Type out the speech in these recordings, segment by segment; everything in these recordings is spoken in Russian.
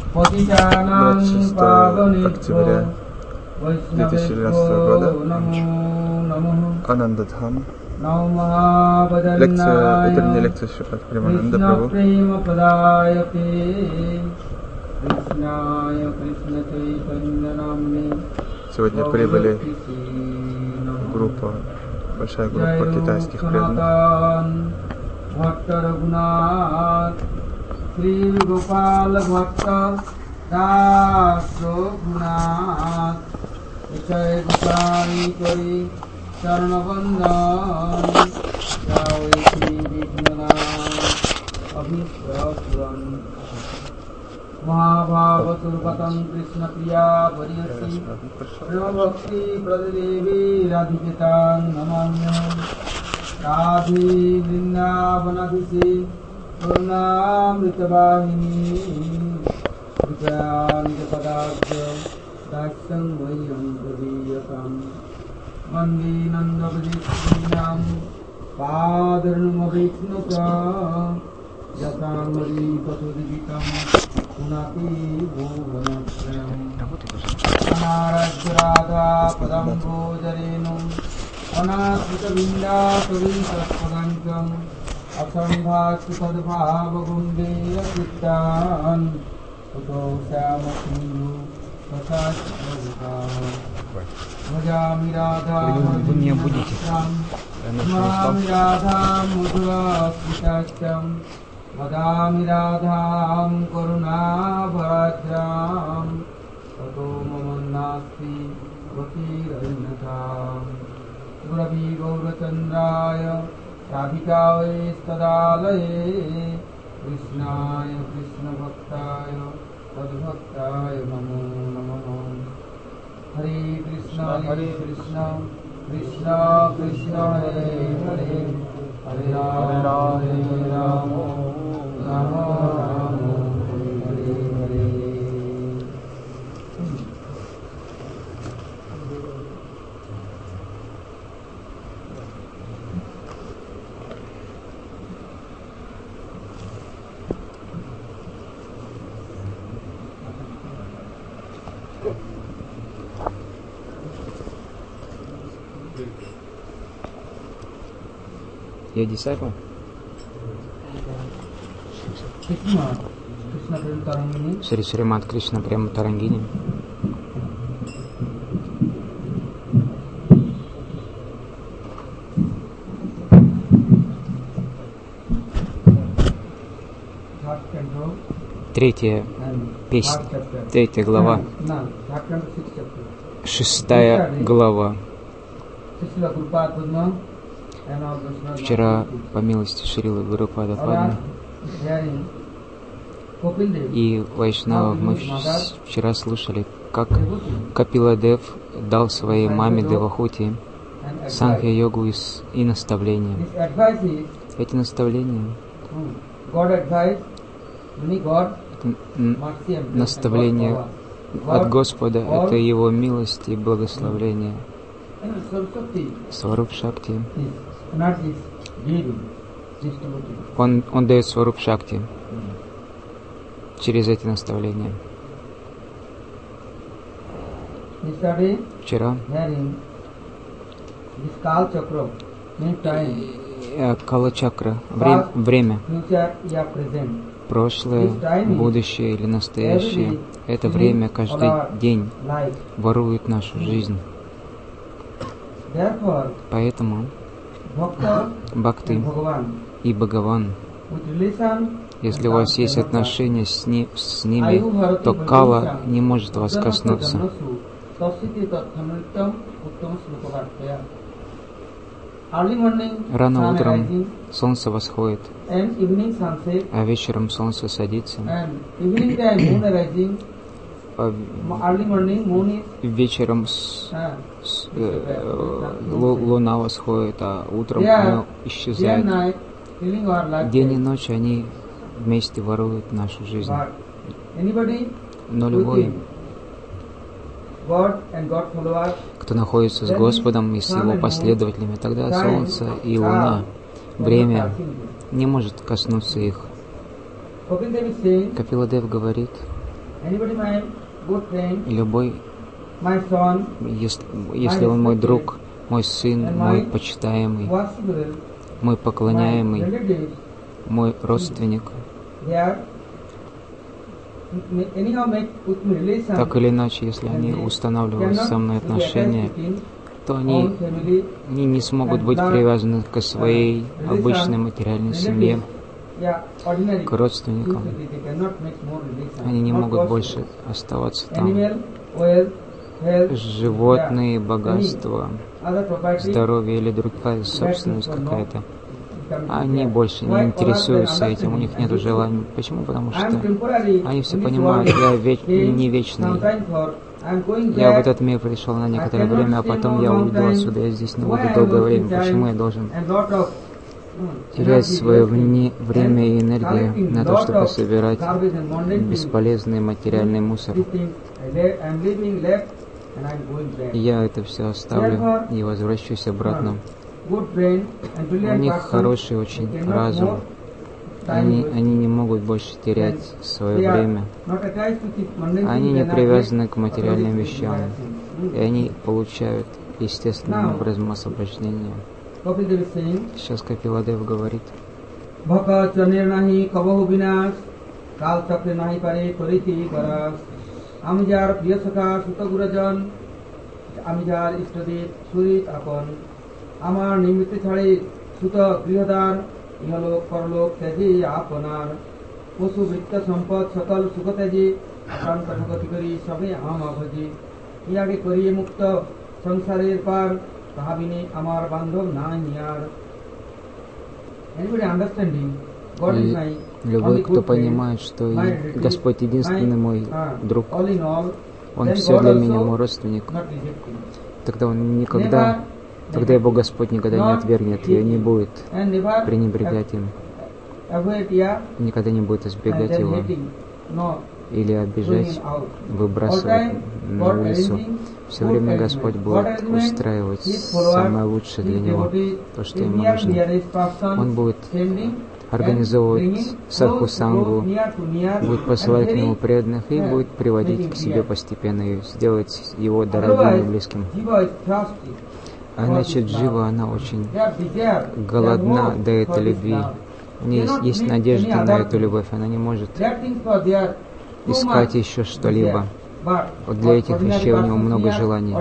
26 октября 2012 года, Анандадхам. Утренняя лекция Шрипад Премананда Прабху. Сегодня прибыли большая группа китайских преданных. महाभावसुरपतं कृष्णप्रिया परियसि प्रेमभक्ति प्रदेवी राधिकेतां नमाम्यहं राधे वृन्दावनाधीशे करुणामृतवाहिनी कृपया निजपदाब्ज दास्यं मह्यं प्रदीयताम् वन्दे नन्दव्रजस्त्रीणां पादरुणमविष्णुत यथामरी पशुदिवितं पुनाति भुवनत्रयम् अनाराध्यराधा पदम्भोजरेणुम् अनाश्रितबिन्दासुरीतत्पदञ्चम् असम्भाषितद्भावगुण्डेयचित्तान् कुतो श्यामसिन्धु भजामि राधाम् स्मरामि राधां मधुरास्मिताख्यं वदामि राधां करुणाभराद्रां ततो मम नास्ति गतिरन्यथां गुरवी गौरचन्द्राय राधिकायै तदालये कृष्णाय कृष्णभक्ताय तद्भक्ताय नमो नमः हरे कृष्ण कृष्ण कृष्ण हरे हरे हरे राम राम राम हरे हरे। Я disciple? Шри Шримад Кришна Према Тарангини. Третья песня, 3 глава, 6 глава. Вчера, по милости Шрилы Гурупада Падма и Вайшнава, мы вчера слушали, как Капила Дев дал своей маме Девахути Санхья-йогу и наставления. Эти наставления, наставления от Господа, это Его милость и благословление. Сваруб Шакти. Он дает Сваруб Шакти через эти наставления. Вчера Кала-чакра, время, прошлое, будущее или настоящее, это время каждый день ворует нашу жизнь. Поэтому Бхакти и Бхагаван, если у вас есть отношения с ними, то Кала не может вас коснуться. Рано утром солнце восходит, а вечером солнце садится. Вечером луна восходит, а утром она исчезает. День и ночь они вместе воруют нашу жизнь. Но любой, кто находится с Господом и с Его последователями, тогда солнце и луна, время не может коснуться их. Капила Дев говорит, Любой, если он мой друг, мой сын, мой почитаемый, мой поклоняемый, мой родственник, так или иначе, если они устанавливают со мной отношения, то они не смогут быть привязаны к своей обычной материальной семье, к родственникам. Они не могут больше оставаться там. Животные, богатства, здоровье или другая собственность какая-то. Они больше не интересуются этим, у них нет желания. Почему? Потому что они все понимают, я не вечный. Я в этот мир пришел на некоторое время, а потом я уйду отсюда, я здесь не буду долгое время. Почему я должен терять свое время и энергию на то, чтобы собирать бесполезный материальный мусор? Я это все оставлю и возвращусь обратно. У них хороший очень разум. Они не могут больше терять свое время. Они не привязаны к материальным вещам. И они получают естественным образом освобождение. Сейчас Капиладев говорит. আমার নিমিত্তে ছাড়ে সুত গৃহদার ইহলোক পরলোক ত্যাজে আপনার পশু বৃত্ত সম্পদ সকল সুখ ত্যাজে প্রাণ কঠগতি করি সবে ভজি ইয়াকে করিয়ে মুক্ত সংসারের পার তাহা বিনে আমার বান্ধব নাই আর। Anybody understanding? God is my Любой, кто понимает, что Господь единственный мой друг, Он все для меня, мой родственник, тогда он никогда, тогда его Господь никогда не отвергнет и не будет пренебрегать им, никогда не будет избегать его или обижать, выбрасывать на улицу. Все время Господь будет устраивать самое лучшее для него, то, что ему нужно. Он будет организовывать садху-сангу, будет посылать к нему преданных и будет приводить к себе постепенно и сделать его дорогим и близким. А значит, Джива, она очень голодна до этой любви. У нее есть надежда на эту любовь, она не может искать еще что-либо. Вот для этих вещей у него много желаний.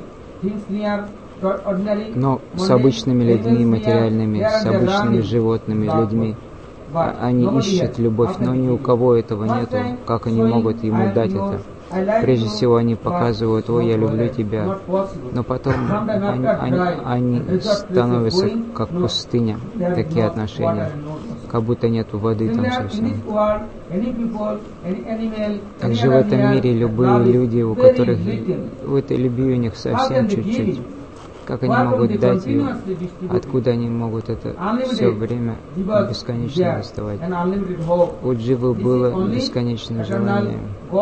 Но с обычными людьми материальными, с обычными животными, людьми, они ищут любовь, но ни у кого этого нету. Как они могут ему дать это? Прежде всего они показывают: «Ой, я люблю тебя», но потом они становятся как пустыня, такие отношения, как будто нету воды там совсем. Также в этом мире любые люди, у которых в этой любви у них совсем чуть-чуть, как они могут дать ее, откуда они могут это все время бесконечно доставать. У Дживы было бесконечное желание.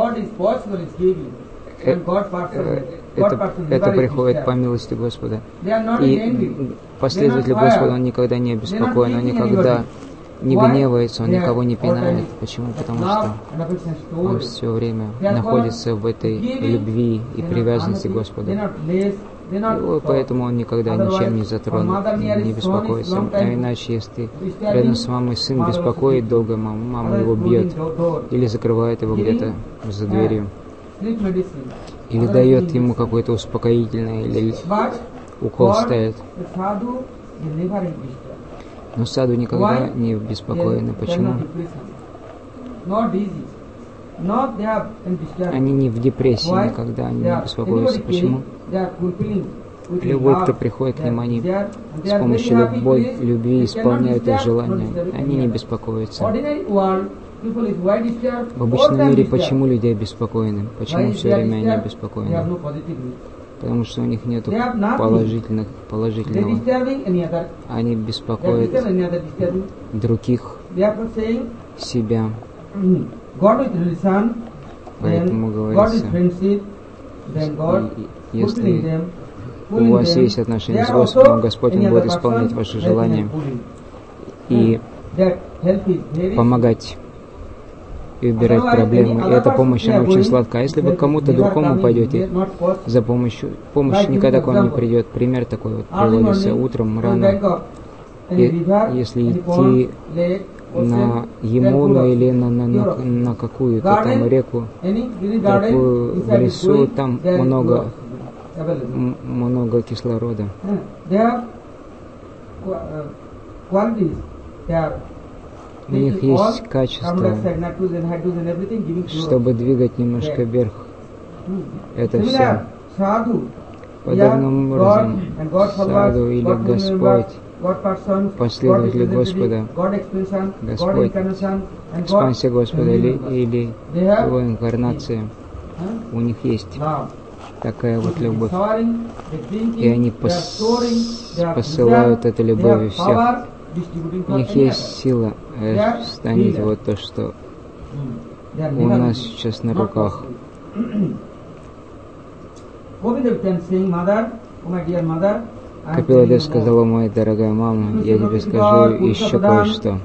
Это приходит по милости Господа. И последователь Господа, он никогда не обеспокоен, он никогда не гневается, он никого не пинает. Почему? Потому что он все время находится в этой любви и привязанности к Господу. И поэтому он никогда ничем не затронут, не беспокоится. А иначе, если рядом с мамой сын беспокоит долго маму, мама его бьет или закрывает его где-то за дверью, или дает ему какое-то успокоительное, или укол ставит. Но саду никогда не беспокоены. Почему? Они не в депрессии никогда, они не беспокоятся. Почему? Любой, кто приходит к ним, они с помощью любви исполняют их желания. Они не беспокоятся. В обычном мире почему люди обеспокоены? Почему все время они обеспокоены? Потому что у них нет положительного. Они беспокоят других, себя. Поэтому говорится, если у вас есть отношения с Господом, Господь Он будет исполнять ваши желания и помогать и убирать проблемы. И эта помощь, она очень сладкая. А если вы кому-то другому пойдете за помощью, помощь никогда к вам не придет. Пример такой вот приводится утром рано. И если идти на Ямуну или на какую-то там реку, такую в лесу, там много кислорода. У них есть качество, чтобы двигать немножко вверх. Это все. Подобным образом саду или Господь, последователи Господа, Господь, экспансия Господа или Его инкарнация, у них есть такая вот любовь. И они посылают эту любовь всех. У них есть сила станет вот то, что у нас сейчас на руках. Капиладев сказала: моя дорогая мама, я тебе скажу еще кое-что.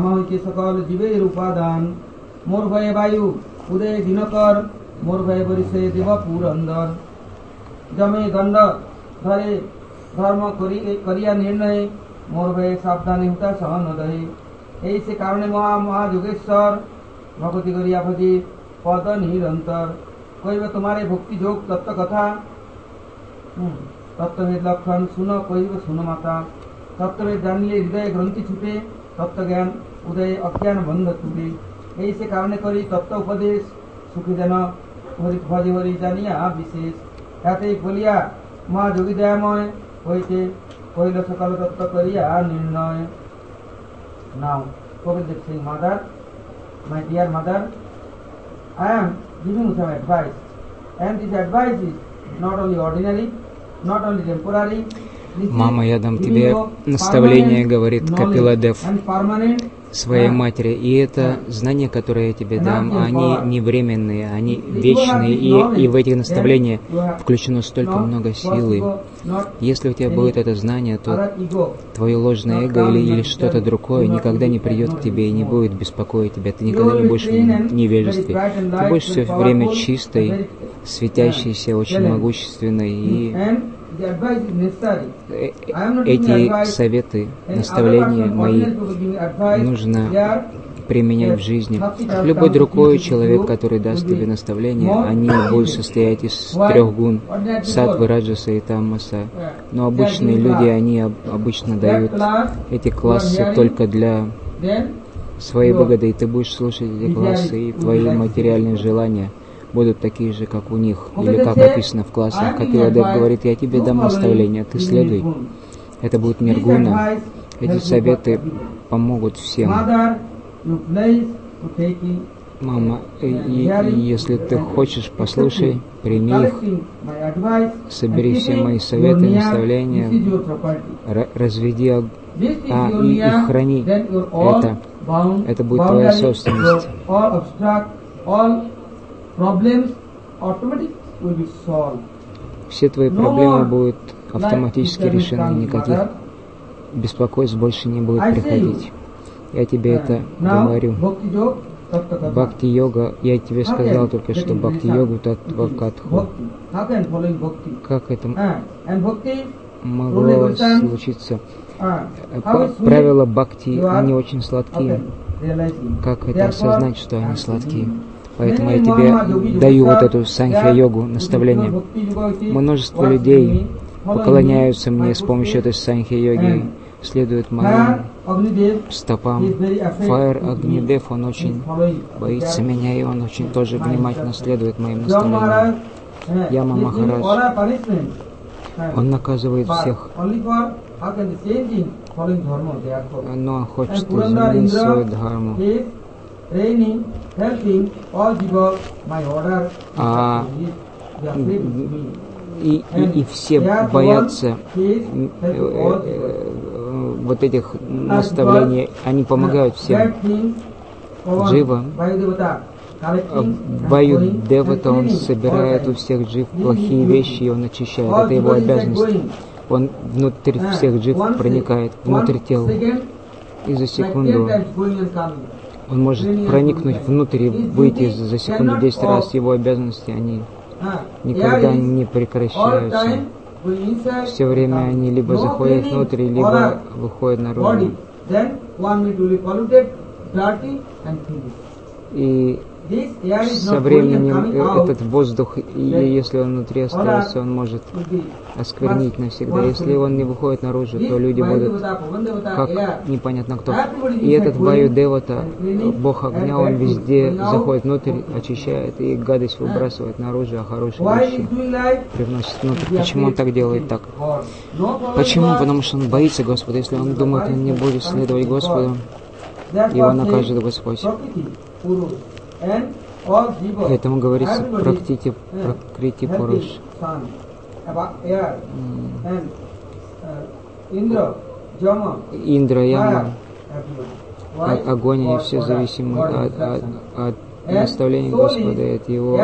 मोर भय सावधानी होता सहन दहे यही से कारण महायोगेश्वर भगवती गरियाभजी पद निरंतर कोई भी तुम्हारे भक्ति योग तत्व कथा तत्ववेद लक्षण सुनो कोई भी सुनो माता तत्ववेद जानिले हृदय ग्रंथि छुटे तत्व ज्ञान उदय अज्ञान बंध छुटे यही से कारण करी तत्व उपदेश सुखी जन भजे हरि जानिया विशेष याते बोलिया महायोगी दयामय होइते पहिलो सकल तत्व करिया निर्णय. Now, Govinda Singh mother, my dear mother, I am giving you some advice, and this advice is not only ordinary, not only temporary. Мама, я дам тебе наставление, говорит Капиладев своей матери. И это знания, которые я тебе дам, они не временные, они вечные. И в эти наставления включено столько много силы. Если у тебя будет это знание, то твое ложное эго или что-то другое никогда не придет к тебе и не будет беспокоить тебя. Ты никогда не будешь в невежестве. Ты будешь все время чистой, светящейся, очень могущественной. И эти советы, наставления мои нужно применять в жизни. Любой другой человек, который даст тебе наставления, они будут состоять из 3 гун: саттвы, раджаса и таммаса. Но обычные люди, они обычно дают эти классы только для своей выгоды, и ты будешь слушать эти классы, и твои материальные желания будут такие же, как у них, или как написано в классах. Капиладев говорит: я тебе дам наставление, ты следуй. Это будет ниргуна. Эти советы помогут всем. Мама, если ты хочешь, послушай, прими их, собери все мои советы, наставления, разведи и храни это будет твоя собственность. Все твои проблемы будут автоматически решены, никаких беспокойств больше не будет приходить. Я тебе это говорю. Бхакти-йога, я тебе сказал только что Бхакти-йогу Таттва Катху. Как это могло случиться? Правила бхакти, они очень сладкие. Как это осознать, что они сладкие? Поэтому я тебе даю вот эту санхья-йогу, наставление. Множество людей поклоняются мне с помощью этой санхья-йоги, следуют моим стопам. Фаер Агнидев, он очень боится меня, и он очень тоже внимательно следует моим наставлениям. Яма Махарадж, он наказывает всех, но он хочет изменить свою дхарму. И все боятся вот этих наставлений, они помогают всем. Джива, Ваю-девата, он собирает у всех джив плохие вещи, и он очищает. Это его обязанность. Он внутрь всех джив проникает, внутрь тела. И за секунду Он может проникнуть внутрь и выйти за секунду 10 раз. Его обязанности, они никогда не прекращаются. Все время они либо заходят внутрь, либо выходят наружу. И со временем этот воздух, если он внутри остается, он может осквернить навсегда. Если он не выходит наружу, то люди будут как непонятно кто. И этот Ваю-девата, бог огня, он везде заходит внутрь, очищает и гадость выбрасывает наружу, а хорошие вещи привносит внутрь. Почему он так делает так? Почему? Потому что он боится Господа. Если он думает, он не будет следовать Господу, его накажет Господь. Поэтому говорится пракрити пуруш. Индра, Яма, огонь, и все зависимы от наставления Господа, от его.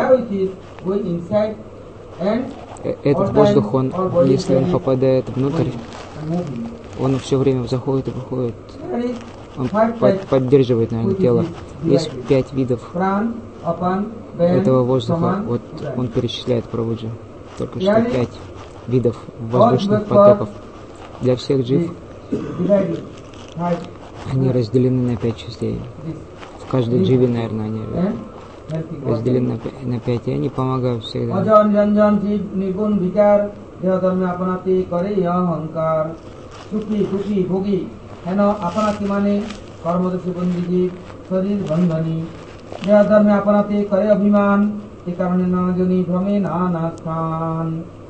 Этот воздух, он, если он попадает внутрь, он все время заходит и выходит. Он поддерживает, наверное, тело. Есть 5 видов этого воздуха. Вот он перечисляет Прабхуджи. Только что 5 видов воздушных потоков. Для всех джив они разделены на 5 частей. В каждой дживе, наверное, они разделены на 5, и они помогают всегда. হেন আপনাকে মানে কর্মদোষে বন্দী শরীর বন্ধনী দেহ ধর্মে আপনাতে করে অভিমান এ কারণে নানাজনী ভ্রমে নানা স্থান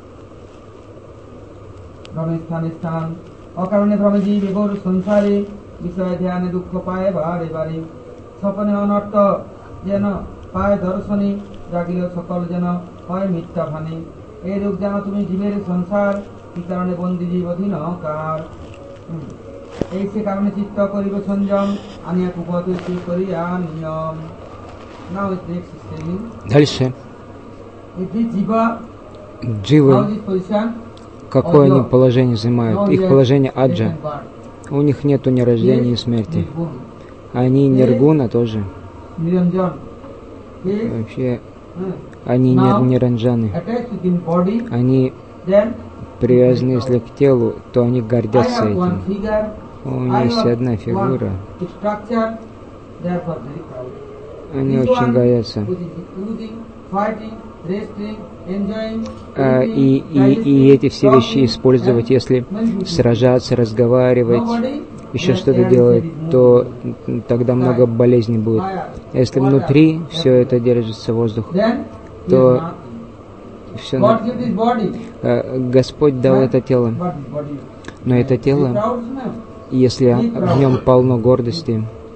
ভ্রমে স্থান অকারণে ভ্রমে জীব এগোর সংসারে বিষয় ধ্যানে দুঃখ পায় বারে বারে স্বপনে অনর্থ যেন পায় দর্শনে জাগিল সকল যেন হয় মিথ্যা ভানে এই রূপ যেন তুমি জীবের সংসার কি কারণে বন্দী জীব অধীনকার এই সে কারণে চিত্ত করিব সংযম আনিয়া কুপদৃষ্টি করিয়া নিয়ম। Now it next is telling. Дальше. Дживы, какое они положение занимают? Их положение аджа. У них нету ни рождения, ни смерти. Они ниргуна тоже. Вообще, они не ранджаны. Они привязаны, если к телу, то они гордятся этим. У них есть одна фигура. Они очень гордятся. И эти все вещи использовать, если сражаться, разговаривать, еще что-то делать, то тогда много болезней будет. Если внутри все это держится воздух, то все. Господь дал это тело. Но это тело, если в нем полно гордости,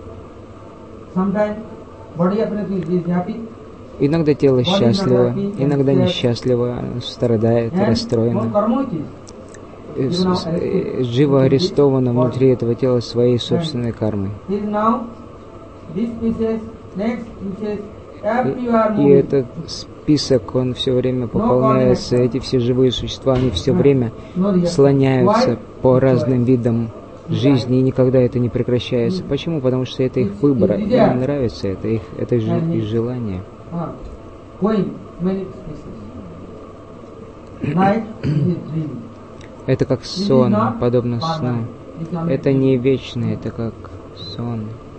иногда тело счастливо, иногда несчастливо, страдает, расстроено. Джива арестована внутри этого тела своей собственной кармой. И этот список, он все время пополняется. Эти все живые существа, они все время слоняются по разным видам жизни, и никогда это не прекращается. Почему? Потому что это их выбор, им нравится это, это их желание. Это как сон, подобно сну. Это не вечно, это как сон.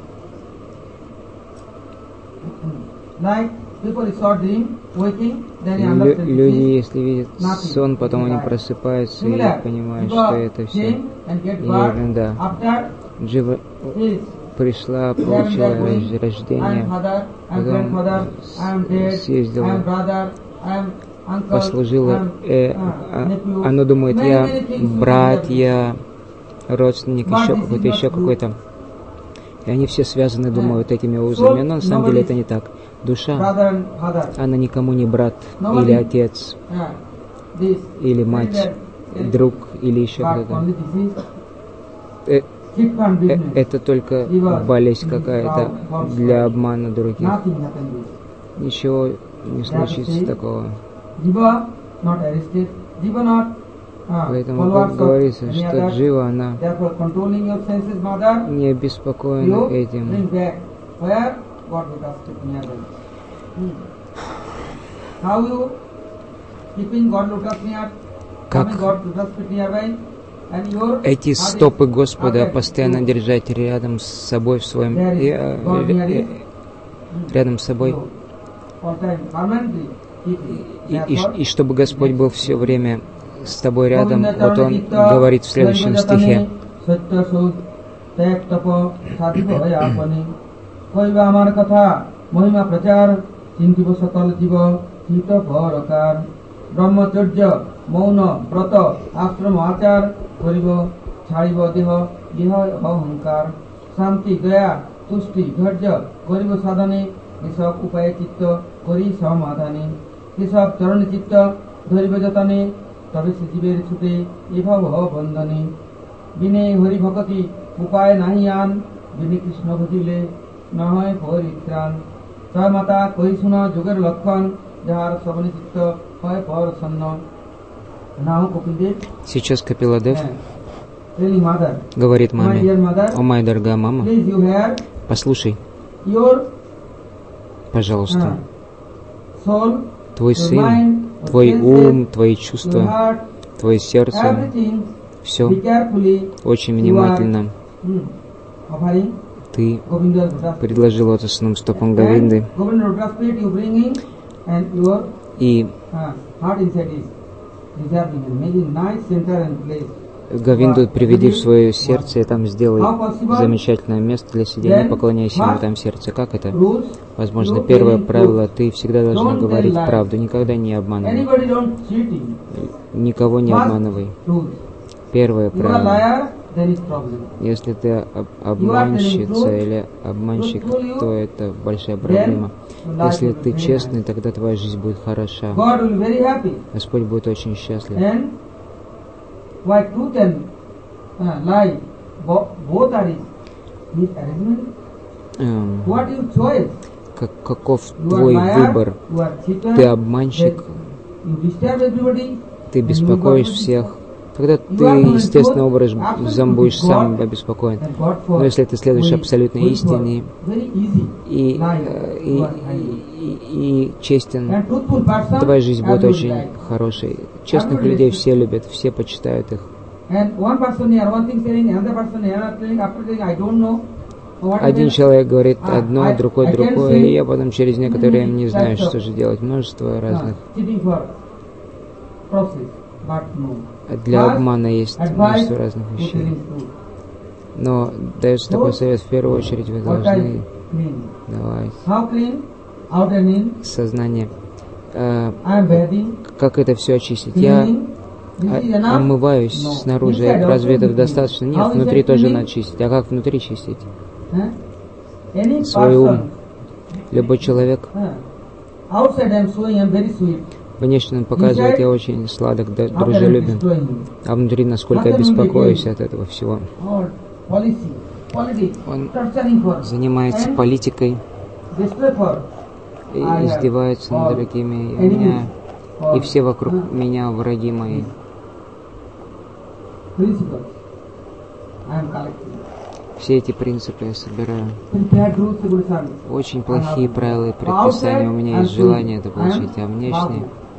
Люди, если видят сон, потом они просыпаются и понимают, что это все ерунда. Джива пришла, получила рождение, потом съездила, послужила. Оно думает, я брат, я родственник, еще какой-то. И они все связаны, думают, этими узами. Но на самом деле это не так. Душа, она никому не брат, или отец, или мать, друг, или еще кто-то. Это только болезнь какая-то для обмана других. Ничего не случится такого. Поэтому говорится, что Джива, она не обеспокоена этим. where God lotus feet nearby. How you keeping God lotus near, having God lotus feet nearby, and your эти стопы Господа постоянно держать рядом с собой в своем рядом с собой, и чтобы Господь был все время с тобой рядом. Вот Он говорит в следующем стихе. শান্তি দয়া তুষ্টি ধৈর্য গরিব সাধনে এসব উপায়ে চিত্ত করি সমাধানে এসব চরণে চিত্ত ধরিব যতনে তবে সে জীবের ছুটে এভাব বন্ধনে বিনে হরি ভকতি উপায় নাহি আন বিনে কৃষ্ণ ভজিলে না হয় পরিত্রাণ ছয় মাতা কই শুন যোগের লক্ষণ যাহার শ্রবণে চিত্ত হয় পরসন্ন নাও কপিলদেব Сейчас Капиладев говорит маме: «О, моя дорогая мама, послушай, пожалуйста, твой сын, твой ум, твои чувства, твое сердце, все очень внимательно ты предложил лотосным стопам Говинды, и Говинду приведи в свое сердце и там сделай замечательное место для сидения, поклоняйся ему там в сердце. Как это? Возможно, первое правило: ты всегда должна говорить правду, никогда не обманывай. Никого не обманывай. Первое правило. Если ты обманщица или обманщик, то это большая проблема. Если ты честный, тогда твоя жизнь будет хороша. Господь будет очень счастлив. Why truth and lie, both are his arrangement? What your choice? Каков твой выбор? Ты обманщик, ты беспокоишь всех. Тогда ты естественным образом будешь сам обеспокоен. Но если ты следуешь абсолютной истине и честен, твоя жизнь будет очень хорошей. Честных людей все любят, все почитают их. Один человек говорит одно, другой другое, и я потом через некоторое время не знаю, что же делать. Множество разных. Для обмана есть множество разных вещей. Но дается такой совет: в первую очередь вы должны давать сознание. Как это все очистить? Я омываюсь снаружи. Разве этого достаточно? Нет, внутри тоже надо чистить. А как внутри чистить? Свой ум. Любой человек внешне он показывает: я очень сладок, дружелюбен, а внутри насколько я беспокоюсь от этого всего. Он занимается политикой и издевается над другими, и все вокруг меня враги мои. Все эти принципы я собираю. Очень плохие правила и предписания. У меня есть желание это получить, а внешне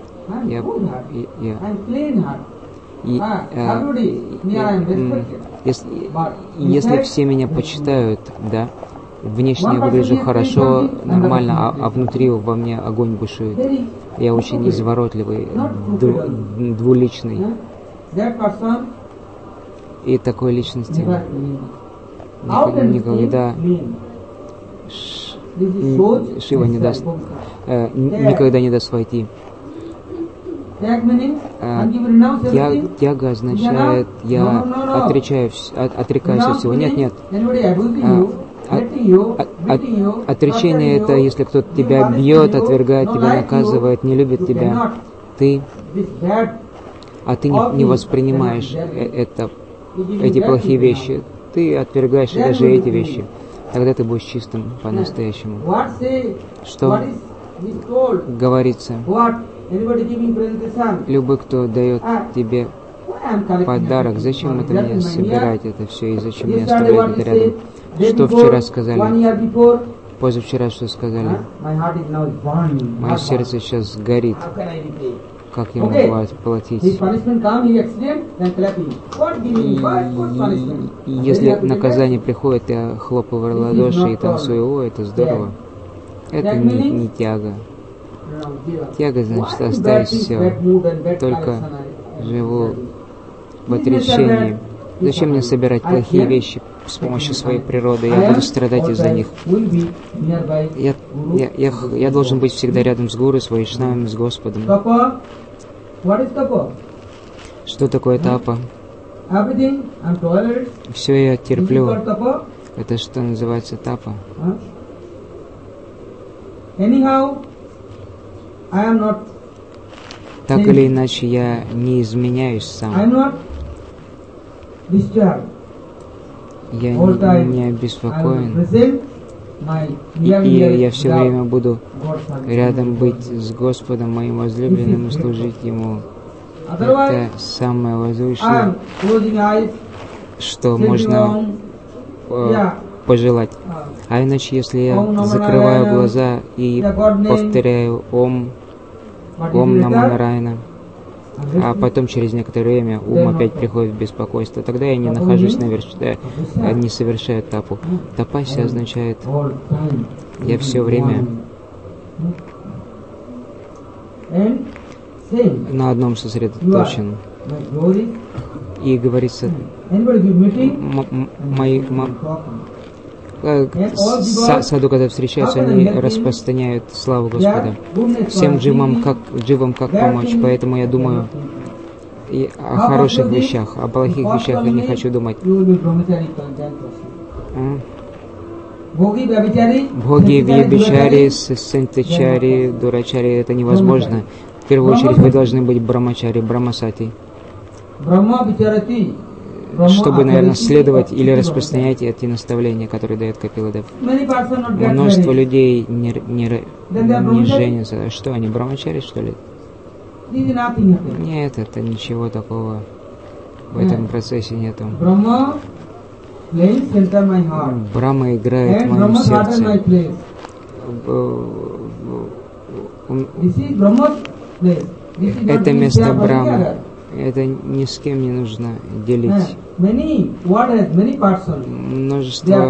если все меня почитают, да, внешне я выгляжу хорошо, нормально, а внутри во мне огонь бушует. Я очень изворотливый, двуличный. И такой личности никогда Шива не даст, никогда не даст войти. Тяга означает: я отрекаюсь от всего. Нет. Отречение — это если кто-то тебя бьет, отвергает тебя, наказывает, не любит тебя, ты не воспринимаешь эти плохие вещи. Ты отвергаешь даже эти вещи. Тогда ты будешь чистым по-настоящему. Что говорится? Любой, кто дает тебе подарок, зачем это мне собирать это все, и зачем мне оставлять это рядом? Что вчера сказали? Позавчера что сказали? My heart is now burning. Мое сердце сейчас горит. How can I repay? Как я могу отплатить? His punishment come, he accident, then clapping. What giving? What punishment? И если наказание приходит, я хлопаю в ладоши и танцую. О, это здорово. Это не тяга. Тяга значит оставить все. Только живу в отречении. Зачем мне собирать плохие вещи с помощью своей природы? Я буду страдать из-за них. Я должен быть всегда рядом с гуру, с вайшнавами, с Господом. Что такое тапа? Все я терплю. Это что называется тапа? Так или иначе, я не изменяюсь сам. Я не обеспокоен. И я все время буду рядом быть с Господом, моим возлюбленным, и служить Ему. Это самое возвышенное, что можно пожелать. А иначе, если я закрываю глаза и повторяю Ом Намо Нараяна, а потом через некоторое время ум опять приходит в беспокойство, тогда я не нахожусь не совершаю тапу. Тапасия означает, я все время на одном сосредоточен. И говорится, саду, когда встречаются, они распространяют славу Господа. Всем дживам как помочь, поэтому я думаю и о хороших вещах, о плохих вещах я не хочу думать. Бхоги, вьябичари, сентачари, дурачари, это невозможно. В первую очередь вы должны быть брамачари, брамасати. Чтобы, наверное, следовать или распространять эти наставления, которые дает Капиладев. Множество людей не женятся. Что они, брамачари, что ли? Нет, это ничего такого в этом процессе нету. Брахма играет в моем сердце. Это место Брахмы. Это ни с кем не нужно делить. Множество.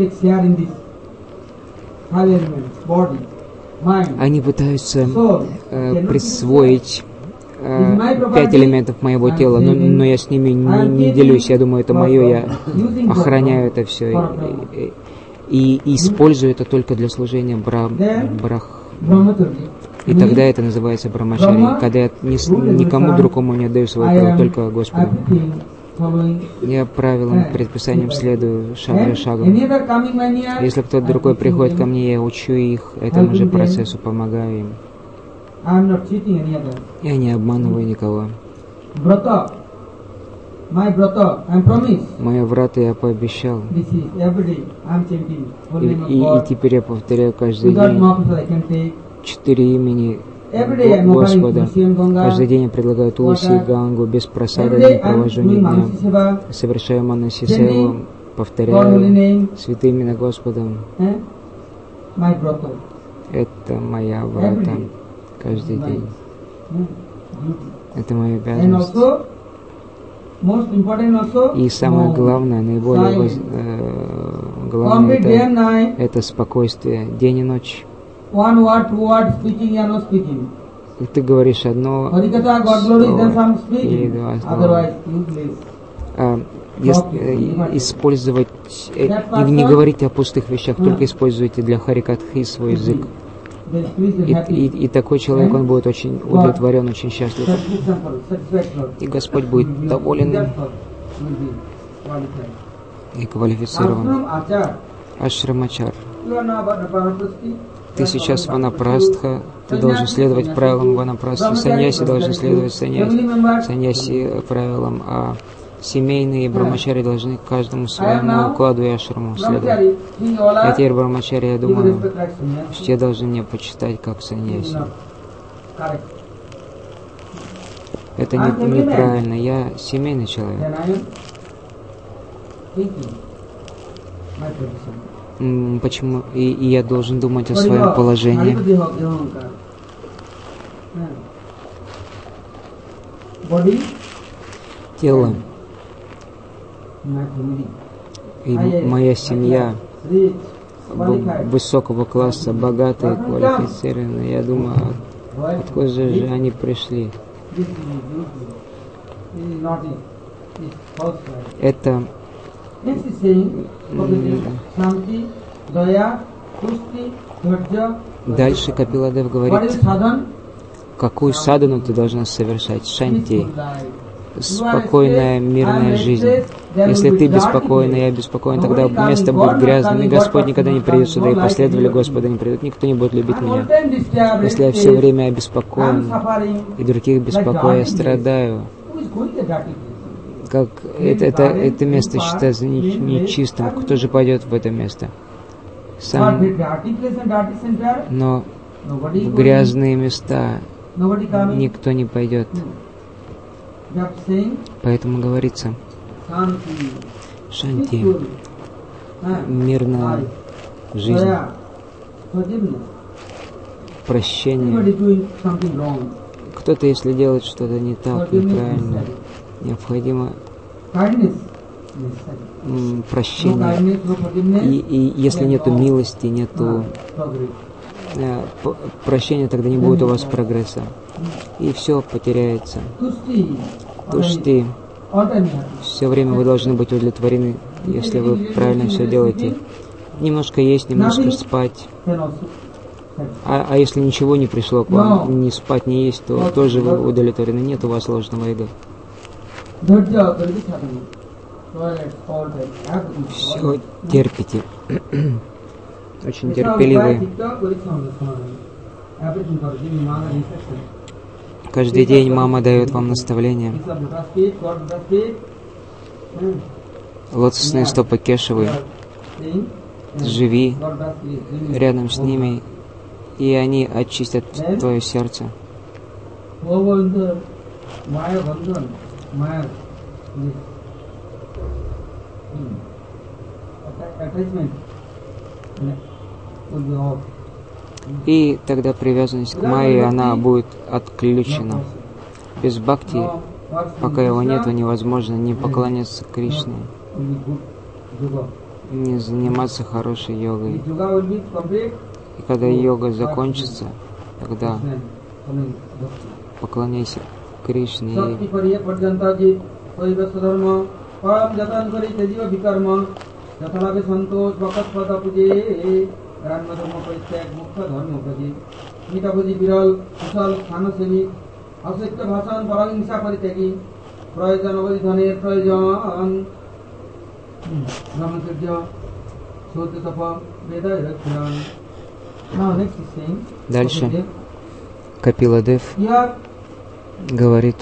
Они пытаются присвоить 5 элементов моего тела, но я с ними не делюсь. Я думаю, это мое, я охраняю это все и использую это только для служения И тогда это называется брамачари, когда я никому другому не отдаю свое тело, только Господу. Я правилам, предписаниям следую шаг за шагом. Если кто-то другой приходит ко мне, я учу их этому же процессу, помогаю им. Я не обманываю никого. Моя врата я пообещал. И теперь я повторяю каждый день 4 имени Господа. Каждый день я предлагаю Тулси, Гангу, без просада не провожу ни дня. Совершаю Манаси Севу, повторяю святые имена Господа. Это моя врата каждый день. Это моя обязанность. И самое главное, наиболее главное, это спокойствие день и ночь. И ты говоришь одно слово или два слова. Использовать и не говорить о пустых вещах, только используйте для харикатхи свой язык. И такой человек, он будет очень удовлетворен, очень счастлив. И Господь будет доволен и квалифицирован. Ашрамачар. Ты сейчас ванапрастха, ты должен следовать правилам ванапрастхи. Саньяси должен следовать саньяси правилам, а семейные брамачари должны каждому своему укладу и ашраму следовать. А теперь брамачари, я думаю, все должны меня почитать как саньяси. Это неправильно. Я семейный человек. Почему и я должен думать о своем положении? Тело и моя семья высокого класса, богатые, квалифицированные. Я думаю, откуда же они пришли? Это дальше Капиладев говорит, какую садану ты должна совершать? Шанти. Спокойная, мирная жизнь. Если ты беспокоен, и я беспокоен, тогда место будет грязным, и Господь никогда не придет сюда, и последователи Господа не придут, никто не будет любить меня. Если я все время обеспокоен, и других беспокою, я страдаю. Как это место считается нечистым, кто же пойдет в это место? Сам. Но в грязные места никто не пойдет. Поэтому говорится, шанти, мирная жизнь, прощение. Кто-то, если делает что-то не так, неправильно, необходимо прощение. И если нету милости, нету прощения, тогда не будет у вас прогресса. И все потеряется. Тушти. Все время вы должны быть удовлетворены, если вы правильно все делаете. Немножко есть, немножко спать. А если ничего не пришло к вам, ни спать, ни есть, то тоже вы удовлетворены. Нет у вас ложного эго. Все терпите. Очень терпеливые. Каждый день мама дает вам наставления. Лотосные стопы Кешевы. Живи рядом с ними, и они очистят твое сердце. И тогда привязанность к Майе, она будет отключена. Без бхакти, пока его нет, невозможно не поклоняться Кришне, не заниматься хорошей йогой. И когда йога закончится, тогда поклоняйся Кришне. Дальше Капиладев говорит,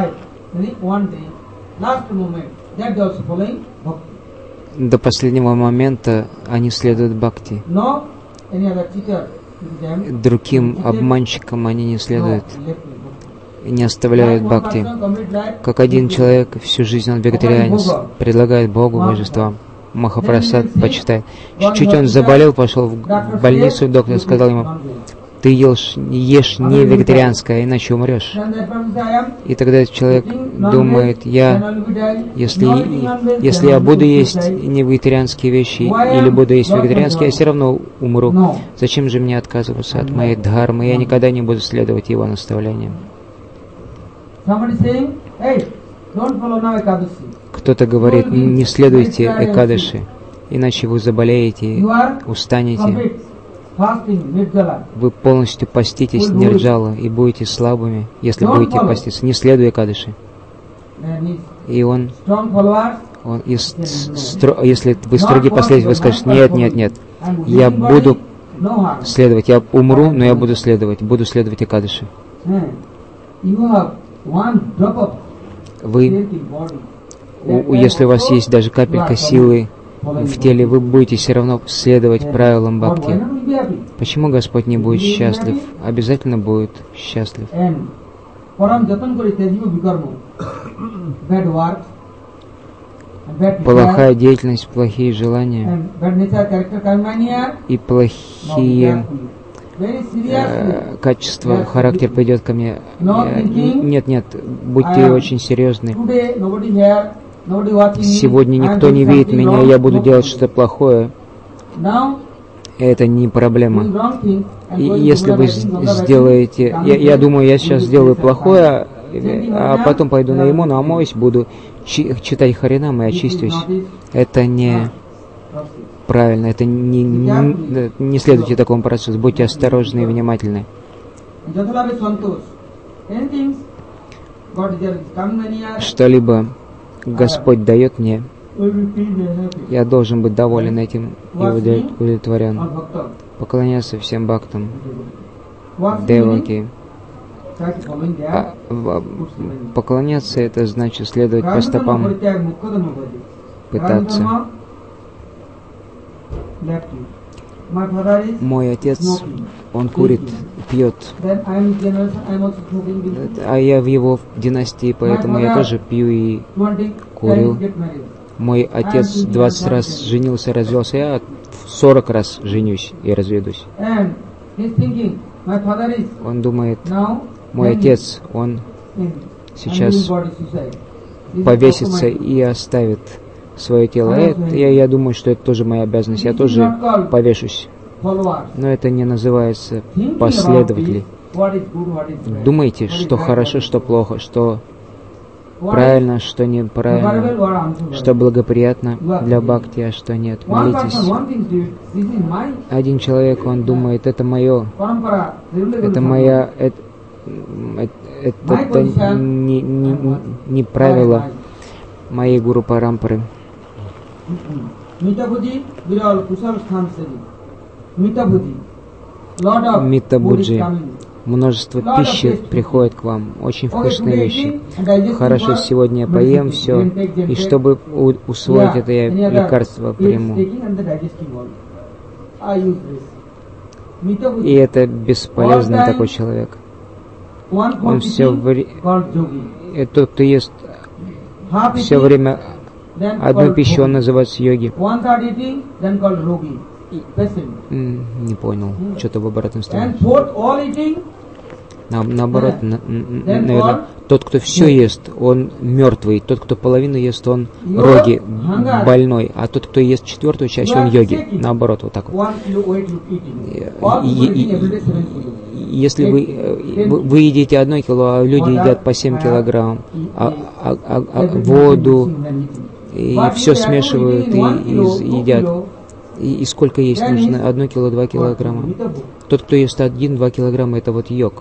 до последнего момента они следуют бхакти. Другим обманщикам они не следуют, не оставляют бхакти. Как один человек всю жизнь он вегетарианец, предлагает Богу божествам. Махапрасад почитает. Чуть-чуть он заболел, пошел в больницу, доктор сказал ему, ты ешь не вегетарианское, иначе умрешь. И тогда человек думает, если я буду есть не вегетарианские вещи или буду есть вегетарианские, я все равно умру. Зачем же мне отказываться от моей дхармы? Я никогда не буду следовать его наставлениям. Кто-то говорит, не следуйте Экадаши, иначе вы заболеете, устанете. Вы полностью поститесь Нирджала и будете слабыми, если будете поститься. Не следуя Экадаши. И если вы строги последователи, вы скажете, нет, я буду следовать, я умру, но я буду следовать Экадаши. Вы, если у вас есть даже капелька силы в теле, вы будете все равно следовать правилам бхакти. Почему Господь не будет счастлив? Обязательно будет счастлив. плохая деятельность, плохие желания и плохие качества, характер придет ко мне. Нет, будьте очень серьезны. Сегодня никто не видит меня, я буду делать что-то плохое. Это не проблема. И если вы сделаете... Я думаю, я сейчас сделаю плохое, а потом пойду на Ямуну, омоюсь, буду читать Харинам и очистюсь. Это не правильно, это не следуйте такому процессу. Будьте осторожны и внимательны. Что-либо Господь дает мне, я должен быть доволен этим и удовлетворен. Поклоняться всем бхактам, деваки. Поклоняться — это значит следовать по стопам, пытаться. Мой отец, он курит, пьет, а я в его династии, поэтому я тоже пью и курю. Мой отец 20 раз женился, развелся, я 40 раз женюсь и разведусь. Он думает, мой отец, он сейчас повесится и оставит свое тело. Я думаю, что это тоже моя обязанность, я тоже повешусь. Но это не называется последователи. Думайте, что хорошо, что плохо, что правильно, что неправильно, что благоприятно для бхакти, а что нет. Молитесь. Один человек, он думает, это мое, это моя, это не правило моей гуру парампары. Митабуджи. Множество пищи приходит к вам, очень вкусные вещи. Хорошо, сегодня я поем все, и чтобы усвоить это, я лекарство приму. И это бесполезный такой человек. Он все тот, кто ест все время одну пищу, он называется йоги. Не понял, что-то в обратном стороне. Наоборот, наверное, тот, кто все ест, он мертвый. Тот, кто половину ест, он роги, больной. А тот, кто ест четвертую часть, он йоги. Наоборот, вот так вот. Если вы едите 1 кило, а люди едят по 7 килограмм, воду, и все смешивают и едят. И сколько есть нужно? 1 кило, 2 килограмма. Тот, кто ест 1-2 килограмма, это вот йог.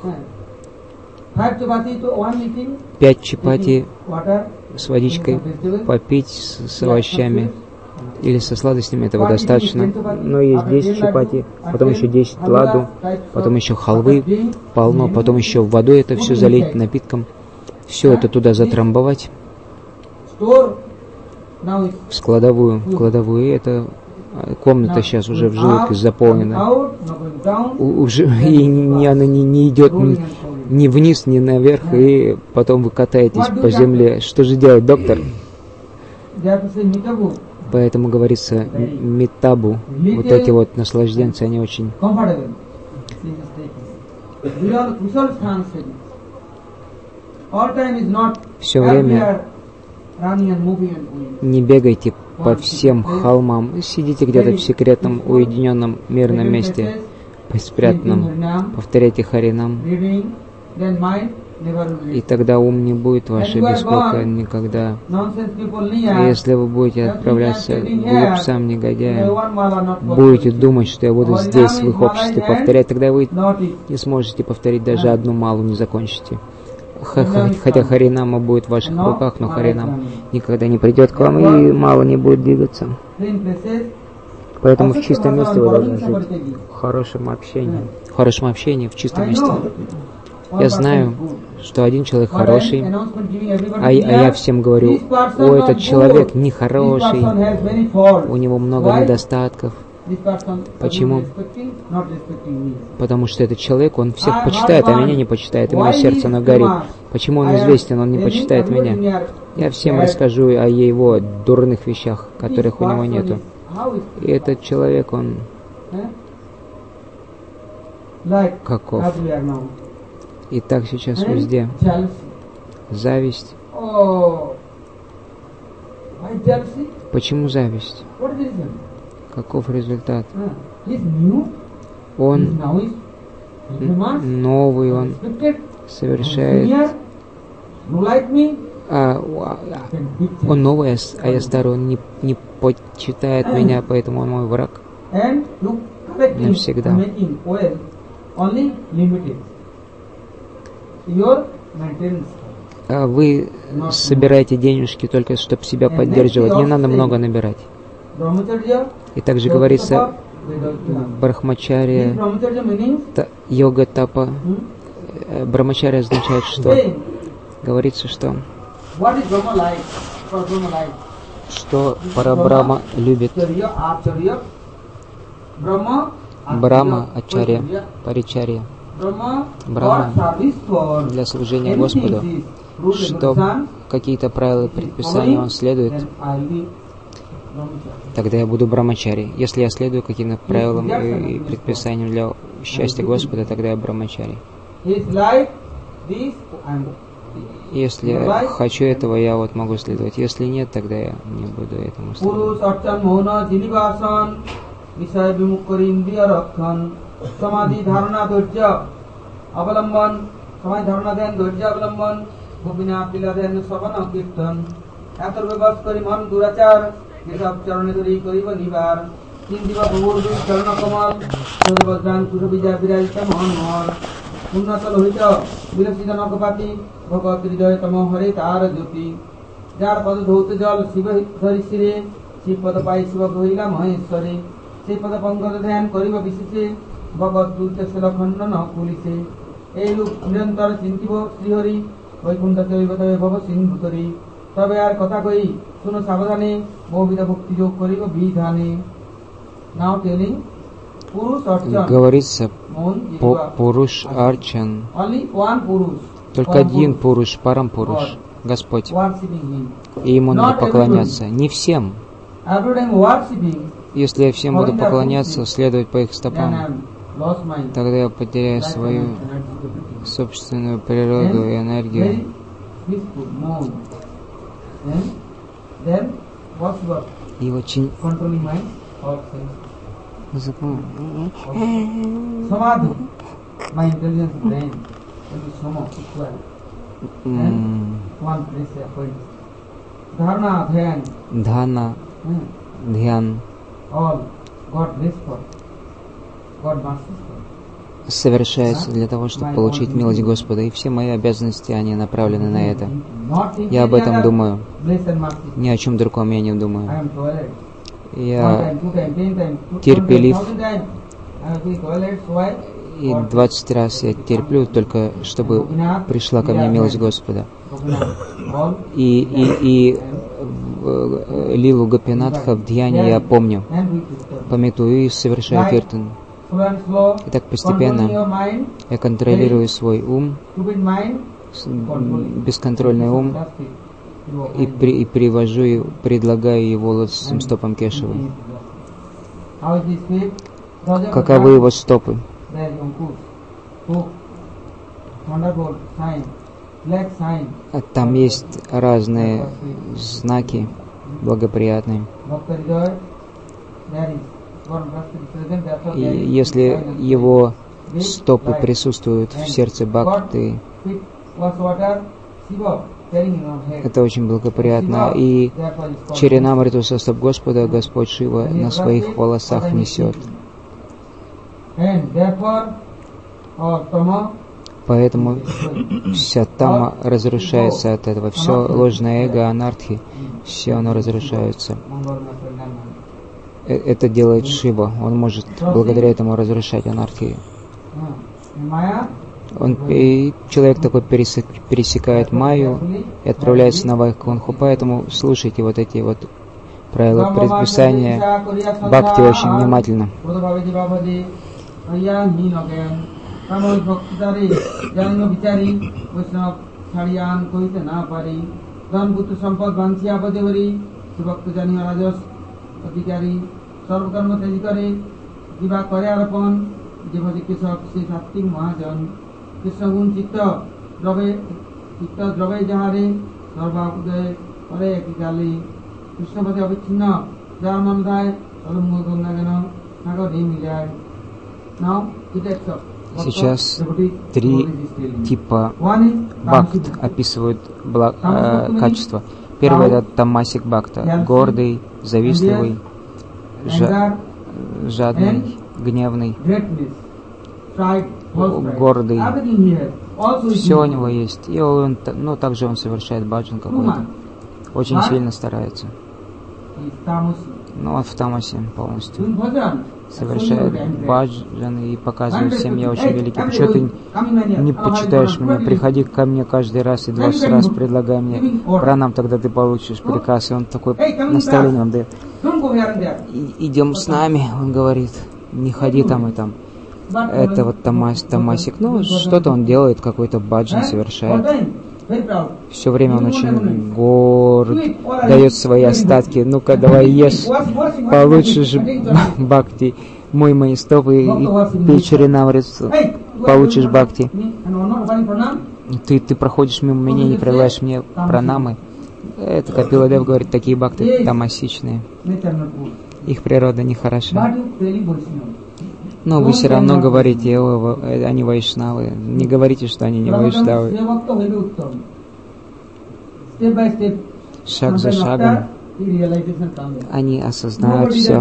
5 чапати с водичкой попить с овощами или со сладостями, этого достаточно. Но есть 10 чапати, потом еще 10 ладу, потом еще халвы полно, потом еще водой это все залить напитком. Все это туда затрамбовать в кладовую. И это комната сейчас уже в желудке заполнена. И она не идет ни вниз, ни наверх, и потом вы катаетесь по земле. Что же делать, доктор? Поэтому говорится митабу. Вот эти вот наслажденцы, они очень... Все время не бегайте по всем холмам. Сидите где-то в секретном, уединенном, мирном месте, спрятанном. Повторяйте Харинам. И тогда ум не будет ваше беспокоен никогда. Если вы будете отправляться к глупцам, негодяям, будете думать, что я буду здесь, в их обществе, повторять, тогда вы не сможете повторить даже одну малу, не закончите. Хотя Харинама будет в ваших руках, но Харинам никогда не придет к вам, и мало не будет двигаться. Поэтому в чистом месте вы должны жить. В хорошем общении, в чистом месте. Я знаю, что один человек хороший, а я всем говорю, о, этот человек нехороший, у него много недостатков, Почему? Потому что этот человек, он всех почитает, а меня не почитает, и мое сердце оно горит. Почему он известен, он не почитает меня? Я всем расскажу о его дурных вещах, которых у него нету. И этот человек, он каков? И так сейчас везде. Зависть. Почему зависть? Каков результат? Он новый, он совершает... Он новый, а я старый, он не почитает меня, поэтому он мой враг. Навсегда. А вы собираете денежки только, чтобы себя поддерживать. Не надо много набирать. И также говорится брахмачария, йога тапа. Брахмачария означает что? Говорится, что Парабрахма любит Брахма, Ачарья, Паричарья. Брахма для служения Господу, что какие-то правила и предписания он следует, тогда я буду Брахмачари. Если я следую каким-то правилам и предписаниям для счастья Господа, тогда я Брахмачари. Если я хочу этого, я вот могу следовать. Если нет, тогда я не буду этому следовать. উন্নত লোহিত বিলসিত নকপাতি ভগবত হৃদয় তম হরে তার জ্যোতি যার পদ ধৌত জল শিব ধরি শিরে শিব পদ পাই শিব কহিলা মহেশ্বরে সেই পদ পঙ্কজ ধ্যান করিব বিশেষে ভগবত দুর্দেশল খণ্ডন পুলিশে এই রূপ নিরন্তর চিন্তিব শ্রীহরি বৈকুণ্ঠ চৈব তবে ভব সিন্ধু তরি তবে আর কথা কই শুনো সাবধানে বহুবিধ ভক্তি যোগ করিব বিধানে now telling Говорится Пуруш Арчан. Только один Пуруш, Парам Пуруш, Господь. И ему надо поклоняться. Не всем. Если я всем буду поклоняться, следовать по их стопам, тогда я потеряю свою собственную природу и энергию. И очень... Samadhi, my intelligence brain, will be Sama, equal. One place appoints. Dharana, Dhyan. All God bless for. God mercies for. Совершается для того, чтобы получить милость Господа. И все мои обязанности, они направлены на это. Я об этом думаю. Ни о чем другом я не думаю. Я терпелив, и 20 раз я терплю, только чтобы пришла ко мне милость Господа. И лилу Гопинатха в Дьяне я помню, пометую и совершаю киртан. И так постепенно я контролирую свой ум, бесконтрольный ум, и привожу и предлагаю его лотосным стопам Кешавы. Каковы его стопы? Там есть разные знаки благоприятные. И если его стопы присутствуют в сердце Бхакти, это очень благоприятно. И Чаринамриту со стоп Господа Господь Шива на своих волосах несет. Поэтому вся тама разрушается от этого. Все ложное эго, анархи, все оно разрушается. Это делает Шива. Он может благодаря этому разрушать анархию. И человек такой пересекает Майю и отправляется на Вайкунху. Поэтому слушайте вот эти вот правила предписания бхакти очень внимательно. Сейчас три типа бхакт описывают качества. Первый — это тамасик бхакта, гордый, завистливый, жадный, гневный, гордый. Все у него есть. И он, также он совершает баджан какой-то. Очень сильно старается. Он в тамасе полностью. Совершает баджан и показывает всем: я очень великий. Почему ты не почитаешь меня? Приходи ко мне каждый раз и 20 раз предлагай мне пранам, тогда ты получишь приказ. И он такой наставление вам дает. Идем с нами, он говорит, не ходи там и там. Это вот тамасик. Что-то он делает, какой-то баджан совершает. Все время он очень горд, дает свои остатки. Ну-ка, давай ешь, получишь бхакти. Мой мои стопы и пей чаринамрит, получишь бхакти. Ты проходишь мимо меня, не предлагаешь мне пранамы. Это Капила Дев говорит, такие бхакты тамасичные. Их природа нехороша. Но вы все равно говорите, они вайшнавы. Не говорите, что они не вайшнавы. Шаг за шагом они осознают все.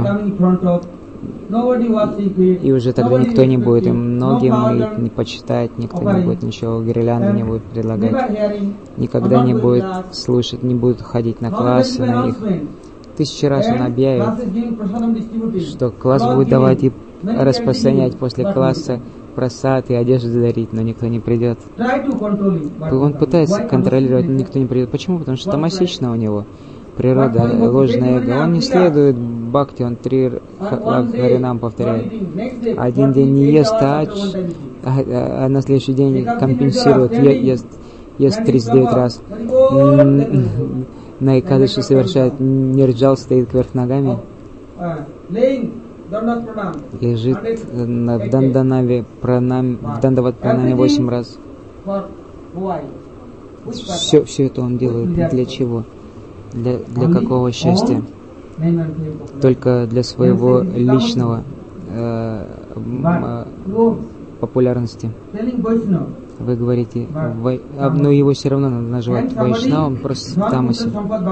И уже тогда никто не будет им ноги мыть, не почитать, никто не будет ничего, гирлянды не будет предлагать, никогда не будет слушать, не будет ходить на классы, на них. 1000 раз он объявит, что класс будет давать и распространять после класса просад и одежду дарить, но никто не придет. Он пытается контролировать, но никто не придет. Почему? Потому что тамасично у него природа, ложное эго. Он не следует бхакти, он 3 харинам повторяет. Один день не ест, а на следующий день компенсирует, ест 39 раз. На Экадаши совершает нирджал, стоит кверх ногами. Лежит на Данданаве в Дандават пранаме 8 раз. Все это он делает. Для чего? Для какого счастья? Только для своего личного популярности. Вы говорите, но его все равно надо называть вайшнавом, просто в тамасе.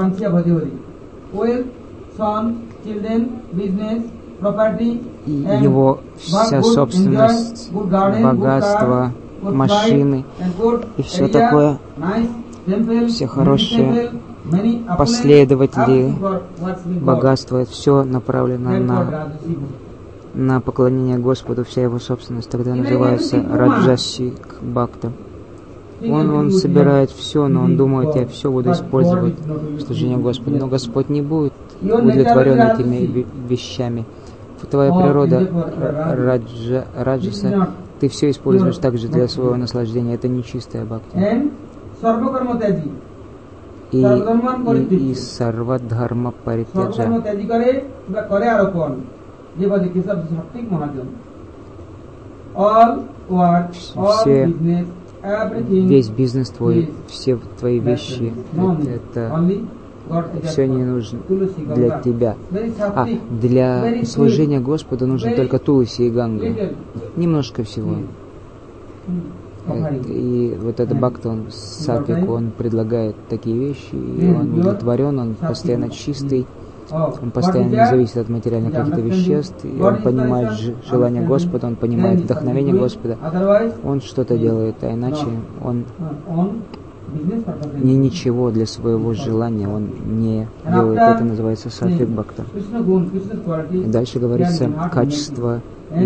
И его вся собственность, богатство, машины и все такое, все хорошие последователи богатства, все направлено на поклонение Господу, вся его собственность, тогда называется Раджасик Бхакта. Он собирает все, но он думает, я все буду использовать в служении Господу. Но Господь не будет удовлетворен этими вещами. Твоя природа Раджаса, ты все используешь также для своего наслаждения. Это нечистая бхакти. И сарвадхарма паритяджа. Весь бизнес твой, все твои вещи, это все не нужно для тебя. Для служения Господу нужно только Туласи и Ганга. Немножко всего. И вот этот бхакта, он сатвик, он предлагает такие вещи, и он удовлетворен, он постоянно чистый, он постоянно не зависит от материальных каких-то веществ, и он понимает желание Господа, он понимает вдохновение Господа, он что-то делает, а иначе он ничего для своего желания он не делает. Это называется сатвик бхакта. И дальше говорится качество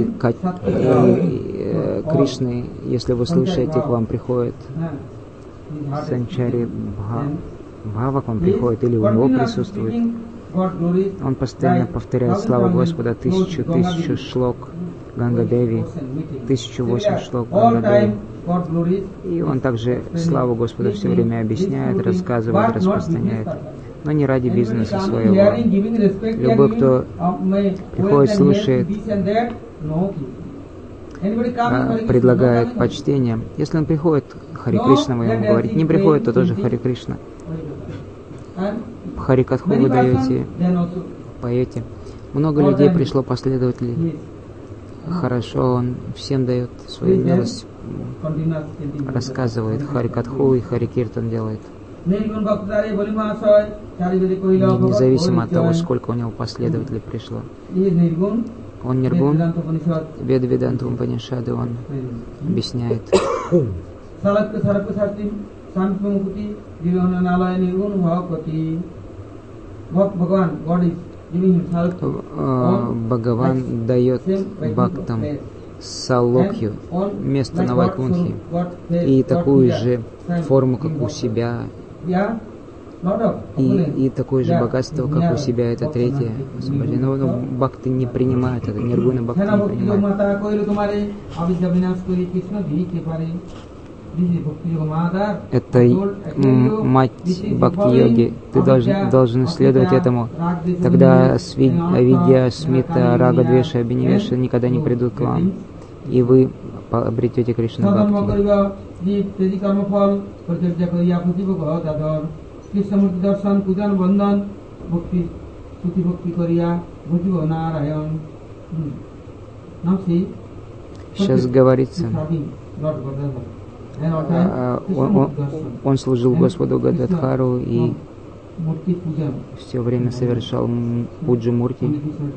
Кришны. Если вы слушаете, к вам приходит Санчари Бхава, к вам приходит, или у него присутствует. Он постоянно повторяет славу Господа, тысячу шлок Ганга-деви, 1008 шлок Ганга-деви. И он также славу Господа все время объясняет, рассказывает, распространяет, но не ради бизнеса своего. Любой, кто приходит, слушает, предлагает почтение. Если он приходит, Хари Кришна, вы ему говорите, не приходит, то тоже Хари Кришна. Харикатху вы даете, поете. Много людей пришло, последователей. Хорошо, он всем дает свою милость, рассказывает Харикатху и Харикиртан делает. Независимо от того, сколько у него последователей пришло. Он ниргун, Веда-Веданта Упанишады он объясняет. Бхагаван дает бхактам салокью, место на Вайкунхе, и такую же форму, как у себя, и такое же богатство, как у себя, это третье освобождение. Но бхакты не принимают это, ниргуна бхакты не принимают. Это мать бхакти-йоги. Ты должен следовать этому. Тогда авидья, смита, рага, двеша, абинивеша никогда не придут к вам. И вы обретете Кришна бхакти. Сейчас говорится, он служил Господу Гададхару и все время совершал пуджу мурти.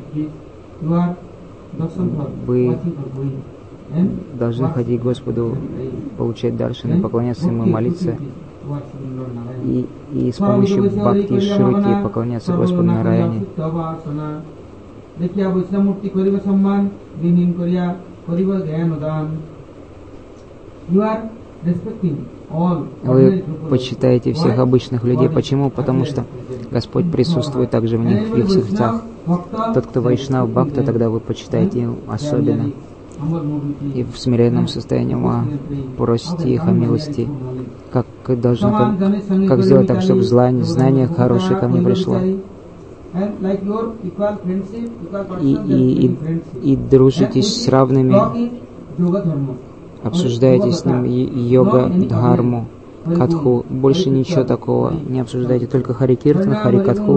Вы должны ходить к Господу, получать даршаны, поклоняться Ему, молиться и с помощью бхакти шрути поклоняться Господу Нараяне. Вы почитаете всех обычных людей. Почему? Потому что Господь присутствует также в них, в их сердцах. Тот, кто вайшнав бхакта, тогда вы почитаете его особенно. И в смиренном состоянии ума просите их о милости. Как сделать так, чтобы знание хорошее ко мне пришло? И дружитесь с равными, обсуждайте с ним йога, дхарму, катху. Больше ничего такого не обсуждайте, только харикиртан, харикатху.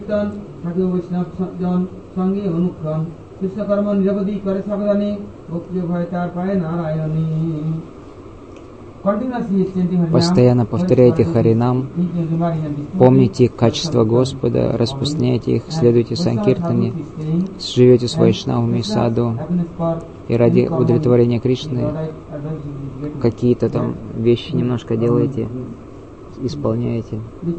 Постоянно повторяйте харинам, помните качество Господа, распространяйте их, следуйте санкиртане, живете с вайшнавами, саду, и ради удовлетворения Кришны какие-то там вещи немножко делаете, исполняете.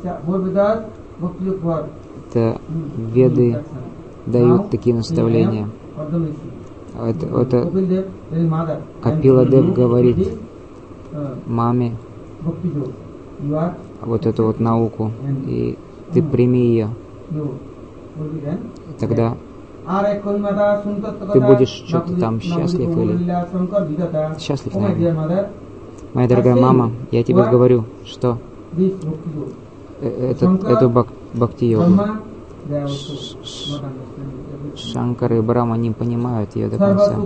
Это веды дают такие наставления. Это Капила Дев говорит маме вот эту вот науку, и ты прими ее. Тогда ты будешь что-то там счастлив или счастлив, наверное. Моя дорогая мама, я тебе говорю, что эту бхакти-йогу Шанкара и Брахма не понимают ее до конца.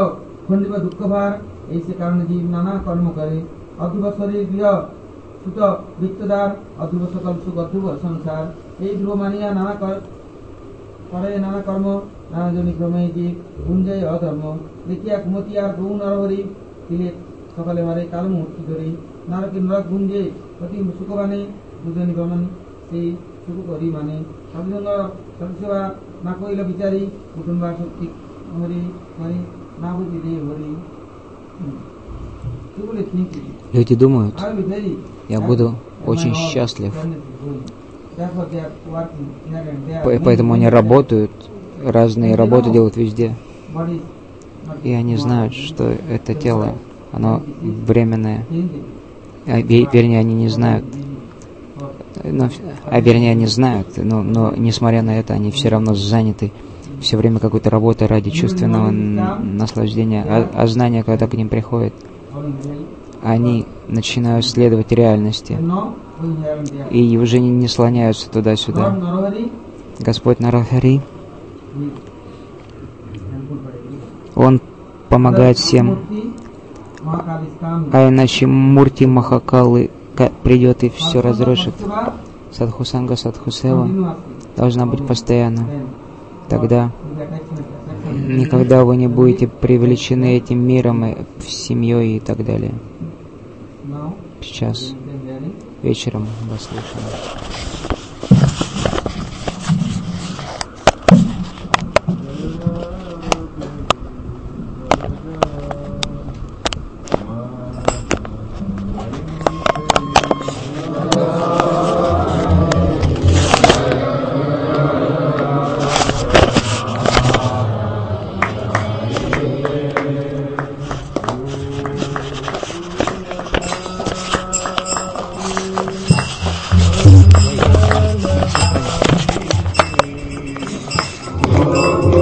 Люди думают, я буду очень счастлив, поэтому они работают, разные работы делают везде, и они знают, что это тело, оно временное, вернее, они не знают, Вернее, они знают, но несмотря на это, они все равно заняты все время какой-то работой ради чувственного наслаждения. А знания, когда к ним приходит, они начинают следовать реальности и уже не слоняются туда-сюда. Господь Нарахари, Он помогает всем, а иначе Мурти Махакалы придет и все разрушит. Садхусанга Садхусева должна быть постоянно. Тогда никогда вы не будете привлечены этим миром, семьей и так далее. Сейчас вечером вас слушаем.